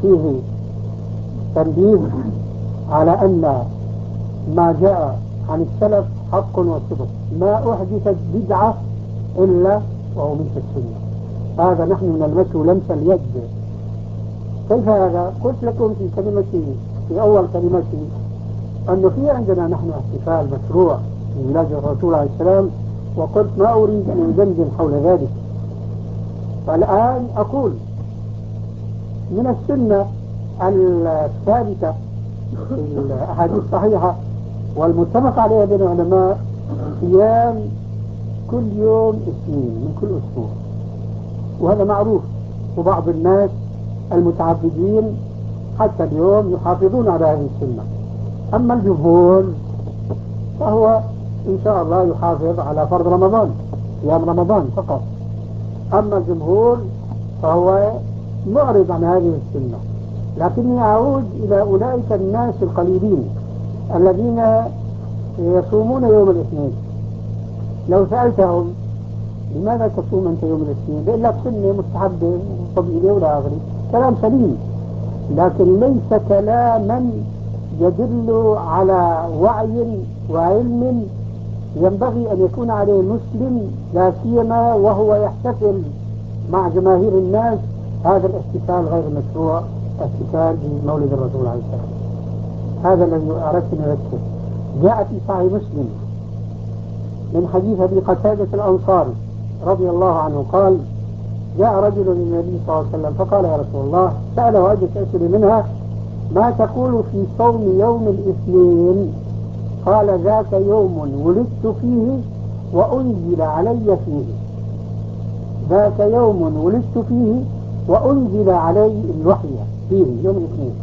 فيه تنبيه على أن ما جاء عن السلف حق وصدق، ما أحدثت بدعة إلا وأميت السنة. هذا نحن نلمسه لمس اليد. كيف هذا؟ قلت لكم في كلمتي، في أول كلمتي، أنه في عندنا نحن احتفال مشروع بميلاد الرسول عليه السلام، وقلت ما أريد أن أدندن حول ذلك. فالآن أقول من السنة الثابتة في الأحاديث الصحيحة والمتفق عليها بين العلماء صيام كل يوم اثنين من كل أسبوع، وهذا معروف. وبعض الناس المتعبدين حتى اليوم يحافظون على هذه السنة. أما الجمهور فهو إن شاء الله يحافظ على فرض رمضان، صيام رمضان فقط. أما الجمهور فهو معرض عن هذه السنة. لكني أعود إلى أولئك الناس القليلين الذين يصومون يوم الاثنين. لو سألتهم لماذا تصوم أنت يوم الاثنين؟ بيقول لك سنة مستحبة وفضيلة ولا آخره، كلام سليم، لكن ليس كلاما يدل على وعي وعلم ينبغي أن يكون عليه المسلم، لا سيما وهو يحتفل مع جماهير الناس. هذا الاحتفال غير مشروع، احتفال بمولد الرسول عليه السلام. هذا الذي أردت أن أذكر. جاء في صحيح مسلم من حديث أبي قتادة الأنصاري رضي الله عنه قال: جاء رجل للنبي صلى الله عليه وسلم فقال: يا رسول الله، سأله عدة أسئلة منها: ما تقول في صوم يوم الاثنين؟ قال: ذاك يوم ولدت فيه وأنزل علي فيه. ذاك يوم ولدت فيه وأنزل علي الوحي فيه، يوم الاثنين.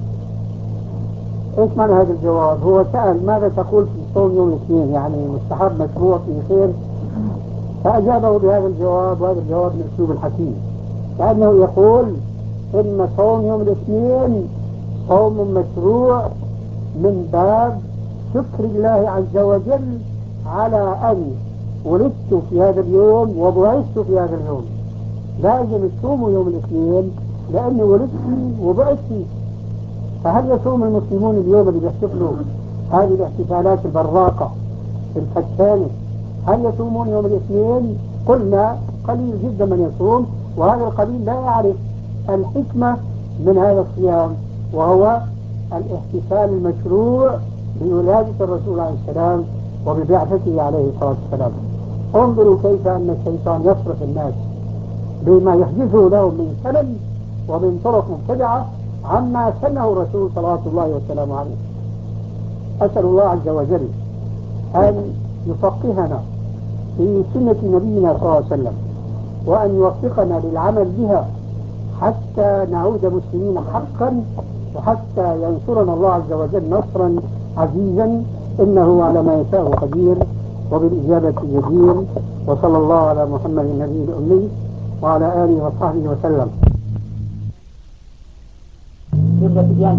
ايش معنى هذا الجواب؟ هو سأل ماذا تقول في صوم يوم الاثنين، يعني مستحب مشروع في خير؟ فأجابه بهذا الجواب، وهذا الجواب من أسلوب الحكيم، كأنه يقول إن صوم يوم الاثنين صوم مشروع من باب شكر الله عز وجل على أن ولدت في هذا اليوم وبعثت في هذا اليوم. لازم تصوموا يوم الاثنين لأني ولدت فيه وبعثت فيه. فهل يصوم المسلمون اليوم اللي بيحتفلوا هذه الاحتفالات البراقة الفتانة، هل يصومون يوم الاثنين؟ قلنا قليل جدا من يصوم، وهذا القليل لا يعرف الحكمة من هذا الصيام، وهو الاحتفال المشروع بولادة الرسول عليه السلام وببعثته عليه الصلاة والسلام. انظروا كيف أن الشيطان يصرف الناس بما يحدثه لهم من سلم ومن طرق مبتدعة عما سنه الرسول صلوات الله وسلامه عليه. أسأل الله عز وجل أن يفقهنا في سنة نبينا صلى الله عليه وسلم، وأن يوفقنا للعمل بها حتى نعود مسلمين حقا، وحتى ينصرنا الله عز وجل نصرا عزيزا، إنه على ما يشاء قدير وبالإجابة جدير. وصلى الله على محمد النبي الأمي وعلى آله وصحبه وسلم.